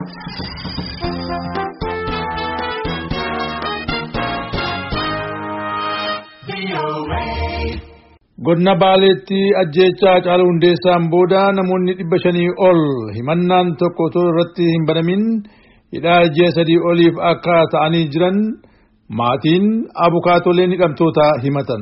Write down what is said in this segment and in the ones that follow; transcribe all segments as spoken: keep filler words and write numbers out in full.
Godina Baaleetti ajjeechaa Haacaaluu Hundeessaan booda namoonni dhibba shanii ol himannaan tokko otoo irratti hin banamin hidhaa ji'a sadii oliif akka ta'anii jiran maatiin abukaatoleen hidhamtoota himatan.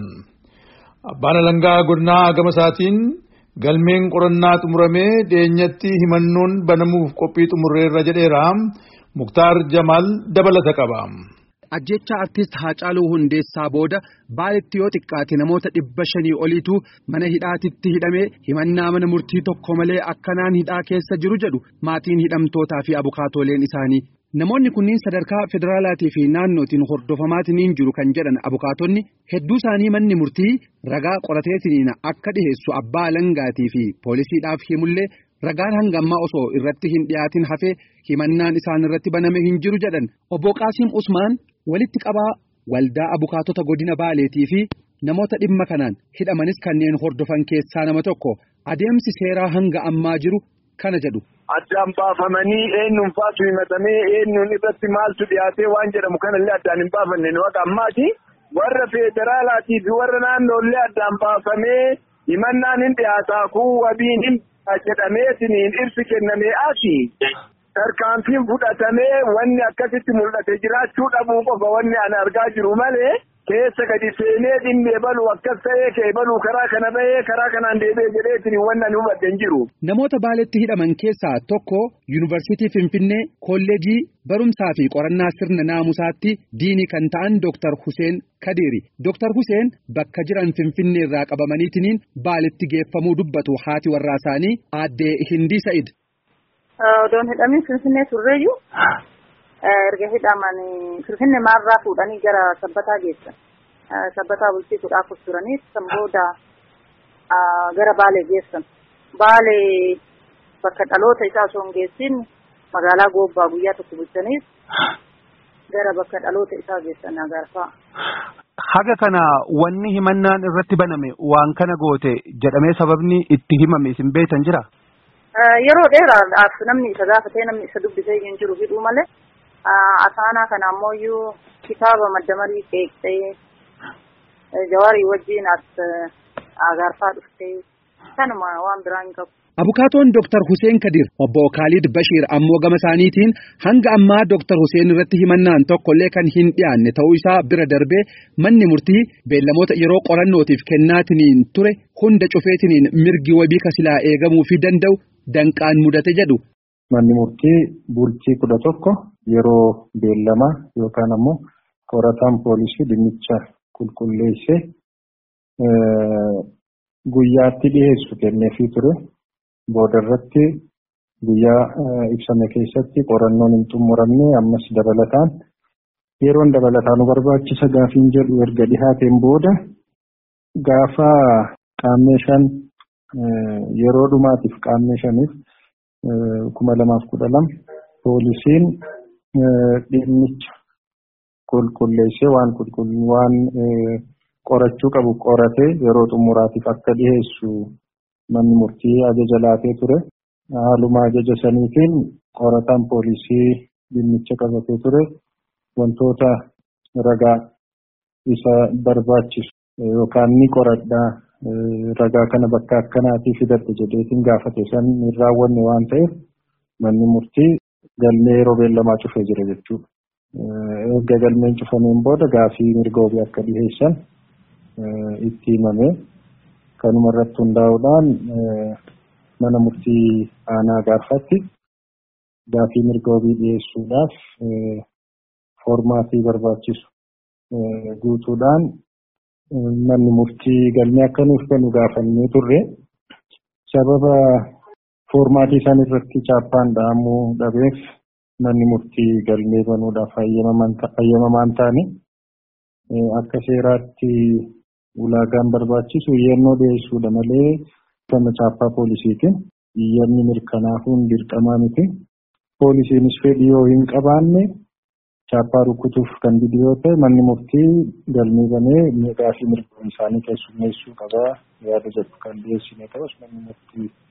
Abbaan alangaa godinaa gama isaatiin galmeen qorannaa xumuramee dheenyatti himannoon banamuuf qophii xumurreerra jedheera. Muktaar Jamaal dabalata qaba. Ajjeechaa artist Haacaaluu Hundeessaa booda Baaleetti yoo xiqqaate namoota dhibba shanii oliitu mana hidhaatitti hidhamee himannaa mana murtii tokko malee akkanaan hidhaa keessa jiru jedhu maatiin hidhamtootaa fi abukaatooleen isaanii. Namoonni kunniin sadarkaa federaalaatii fi naannootiin hordofamaatiin jiru kan jedhan abukaatonni hedduu isaanii manni murtii ragaa qorateetiin akka dhiheessu abbaa alangaatii fi poolisiidhaaf himullee ragaan hanga ammaa osoo irratti hin dhiyaatin hafee himannaan isaan irratti baname hin jiru jedhan. Obbo Qaasiim Usmaan walitti qabaa waldaa abukaatota godina Baaleetii fi namoota dhimma kanaan hidhamanis kanneen hordofan keessaa nama tokko adeemsi seeraa hanga ammaa jiru kana jedhu. Addaan baafamanii eenyuun faatu himatamee eenyuun irratti maaltu dhiyaatee waan jedhamu kanallee addaan hin baafanne nu akka ammaati. Warra federaalaatii fi warra naannoollee addaan baafamee himannaan hin dhiyaataa kun wabiin hin jedhameetiin ibsi kennamee asi. Tarkaanfiin fudhatamee wanni akkasitti mul'ate jiraachuu dhabuu qofa wanni ani argaa jiru malee keessa gadi seenee dhimmee baluu akkas ta'ee kee baluu karaa kana bahee karaa kanaan deebi'ee jedheetiin wanni ani hubadde hin jiru. Namoota Baaleetti hidhaman keessaa tokko Yuunivarsiitii Finfinnee Kolleejii Barumsaa fi Qorannaa Sirna Naamusaatti diinii kan ta'an Dooktar Huseen Kadiiri. Dooktar Huseen bakka jiran Finfinnee irraa qabamaniitiin Baaleetti geeffamuu dubbatu haati warraa isaanii aaddee Hindii Sa'id. Odoon hidhamin Finfinnee turreeyyuu erga hidhamanii Finfinnee maarraa fuudhanii gara sabbataa geessan. Sabbataa bulchiisuudhaaf turaniif san booda gara Baalee geessan. Baalee bakka dhaloota isaa osoo hin geessin magaalaa Goobbaa guyyaa tokko bulchaniif gara bakka dhaloota isaa geessan Agaarfaa. Haga kana wanni himannaan irratti baname waan kana goote jedhamee sababni itti himame isin beektan jira? Yeroo dheeraadhaaf namni isa gaafatee namni isa dubbisee hin jiru hidhuu malee asaanaa kana ammoo kitaaba maddamarii qeeqxee Jawaarii wajjin as Agaarfaa dhuftee kanuma waan biraa hin qabu. Abukaatoon Dooktar Huseen Kadir obbo Khalid Bashir ammoo gama isaaniitiin hanga ammaa Dooktar Huseen irratti himannaan tokkollee kan hin dhiyaanne ta'uu isaa bira darbee manni murtii beellamoota yeroo qorannootiif kennaatiin ture hunda cufeetiin mirgi wabii kasilaa eegamuu fi danda'u danqaan mudate jedhu. Manni murtii bultii kudha tokko yeroo beellamaa yookaan ammoo qorataan poolisii dhimmicha qulqulleessee guyyaatti dhiyeessu kenneefii ture. Booda irratti guyyaa ibsame keessatti qorannoon hin xumuramne ammas dabalataan yeroon dabalataan nu barbaachisa gaafiin jedhu erga dhihaateen booda gaafa qaammee shan yeroo dhumaatiif qaammee shaniif kuma lamaaf kudha lama poolisiin dhimmicha qulqulleessee waan qulqulluu waan qorachuu qabu qoratee yeroo xumuraatiif akka dhiyeessu manni murtii ajaja laatee ture. Haaluma ajaja saniitiin qorataan poolisii dhimmicha qabatee ture wantoota ragaa isa barbaachisu yookaan ni qoradhaa ragaa kana bakka akkanaatii fidadhe jedheetiin gaafate san hin raawwanne waan ta'eef manni murtii galmee yeroo beellamaa cufee jira jechuudha. Erga galmeen cufameen booda gaafii mirga wabii akka dhiheessan itti himame. Kanuma irratti hundaa'uudhaan mana murtii aanaa Agaarfaatti gaafii mirga wabii dhiyeessuudhaaf foormaatii barbaachisu guutuudhaan manni murtii galmee akka nuuf kennu gaafannee turre. Sababa foormaatii isaan irratti chaappaan dha'amuu dhabeef manni murtii galmee banuudhaaf hayyamamaan taane akka seeraatti ulaagaan barbaachisu iyyannoo dhiyeessuudha malee kana chaappaa poolisiitiin iyyanni mirkanaahuun dirqamaa miti. Poolisiinis fedhii yoo hin qabaanne chaappaa rukutuuf kan didu yoo ta'e manni murtii galmee banee gaafii mirga isaanii keessummeessuu qabaa yaada jedhu kan dhiyeessine ta'us manni murtii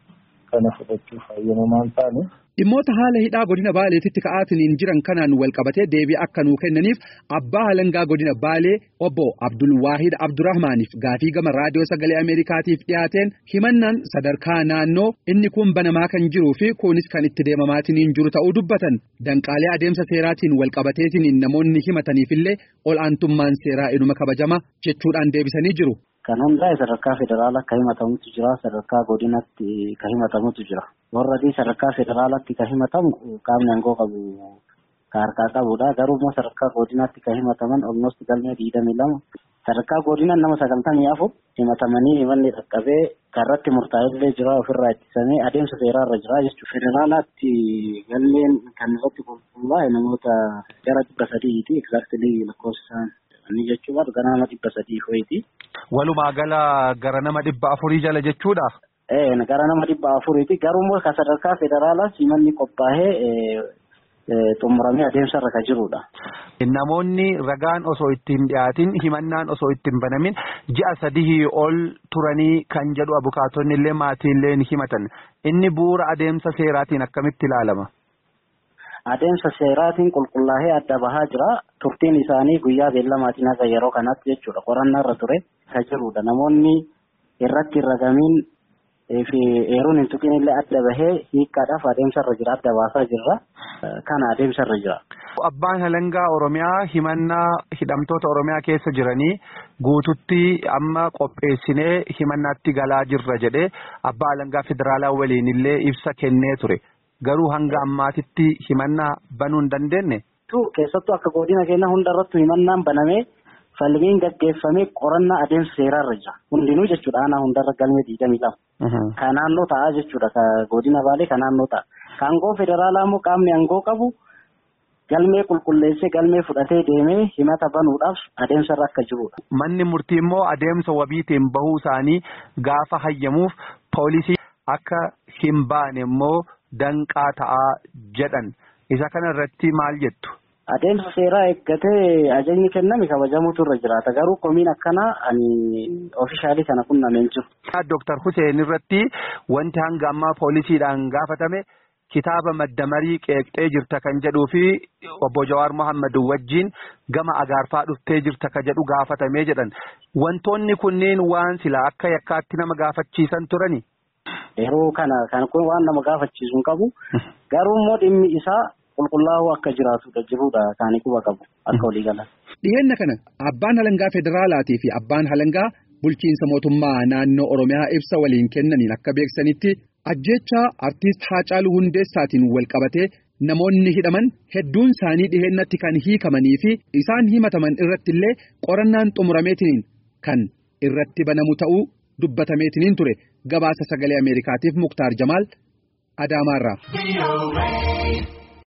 kana fudhachuuf hayyamamaan taane. Dhimmoota haala hidhaa godina Baaleetitti ka'aatiin jiran kanaan wal qabatee deebii akka nuu kennaniif abbaa halangaa godina Baalee obbo Abdul Waahid Abdurrahmaaniif gaafii gama raadiyoo sagalee Ameerikaatiif dhiyaateen himannaan sadarkaa naannoo inni kun banamaa kan jiruu fi kunis kan itti deemamaatiin jiru ta'uu dubbatan. Danqaalee adeemsa seeraatiin wal qabateetiin namoonni himataniifillee ol aantummaan seeraa inuma kabajama jechuudhaan deebisanii jiru. Kan hundaa'e sadarkaa federaalaa kan himatamutu jira, sadarkaa godinaatti kan himatamutu jira. Warra sadarkaa federaalaatti kan himatamu qaamni aangoo qabu kan harkaa qabudha. Garuu immoo sadarkaa godinaatti kan himataman almost galmee digdamii lama. Sadarkaa godinaan nama sagaltamii afur himatamanii himanni dhaqqabee karratti murtaa'ellee jira ofirraa ittisamee adeemsa seeraarra jira jechuudha. Federaalaatti galmeen kan irratti qulqullaa'e namoota gara dhibba sadiiti exactly lakkoofsaan inni jechuudha gara nama dhibba sadii ho'iti. Walumaa gala gara nama dhibba afurii jala jechuudha. Eh gara nama dhibba afuriiti garuu immoo kan sadarkaa federaalaa himanni qophaa'ee xumuramee adeemsarra kan jirudha. Namoonni ragaan osoo ittiin dhiyaatin himannaan osoo ittiin banamin ji'a sadii ol turanii kan jedhu abukaatonni illee maatiillee ni himatan. Inni bu'uura adeemsa seeraatiin akkamitti ilaalama? Adeemsa seeraatiin qulqullaa'ee adda bahaa jira. Turtiin isaanii guyyaa beellamaatiin haga yeroo kanatti jechuudha. Qorannaa irra ture kan jirudha. Namoonni irratti ragamiin fi eeruun hin tuqin illee adda bahee hiikkaadhaaf adeemsa irra jira. Adda baasaa jirra. Kana adeemsa irra jira. Abbaan halangaa Oromiyaa himannaa hidhamtoota Oromiyaa keessa jiranii guututti amma qopheessinee himannaatti galaa jirra jedhee abbaa halangaa federaalaa waliin illee ibsa kennee ture. Garuu hanga ammaatitti himannaa banuu hin dandeenye. Keessattuu akka godina keenya hundarrattu himannaan banamee falmiin gaggeeffamee qorannaa adeemsa seeraarra jira. Hundinuu jechuudha aanaa hundarra galmee digdamii lama. Kan naannoo ta'a jechuudha godina Baalee kan naannoo ta'a. Kan aangoo federaalaa immoo qaamni aangoo qabu galmee qulqulleessee galmee fudhatee deemee himata banuudhaaf adeemsarra akka jirudha. Manni murtii immoo adeemsa wabiitiin bahuu isaanii gaafa hayyamuuf poolisii akka hin baane immoo danqaa ta'aa jedhan. Isa kana irratti maal jettu? Adeemsa seeraa eeggatee ajajni kenname kabajamuutu irra jiraata. Garuu komiin akkanaa ani ofiishaalii kana qunnameen jiru. Dooktar Hussein irratti wanti hanga ammaa poolisiidhaan gaafatame kitaaba maddamarii qeeqxee jirta kan jedhuu fi obbo Jawaar Mohammad wajjin gama agaarfaa dhuftee jirta kan jedhu gaafatamee jedhan. Wantoonni kunneen waan sila akka yakkaatti nama gaafachiisan turani. Yeroo kana kan kun waan nama gaafachiisu hin qabu. Garuu immoo dhimmi isaa qulqullaa'uu akka jiraatudha jirudha kaanii quba qabu akka walii galan. Dhiheenna kana abbaan halangaa federaalaatii fi abbaan halangaa bulchiinsa mootummaa naannoo Oromiyaa ibsa waliin kennaniin akka beeksanitti ajjeechaa artiist Haacaaluu Hundeessaatiin wal qabatee namoonni hidhaman hedduun isaanii dhiheennatti kan hiikamanii fi isaan himataman irratti illee qorannaan xumurameetiin kan irratti banamu ta'uu dubbatameetiin ture. Gabaasa sagalee Ameerikaatiif Muktaar Jamaal Adaamaarraa.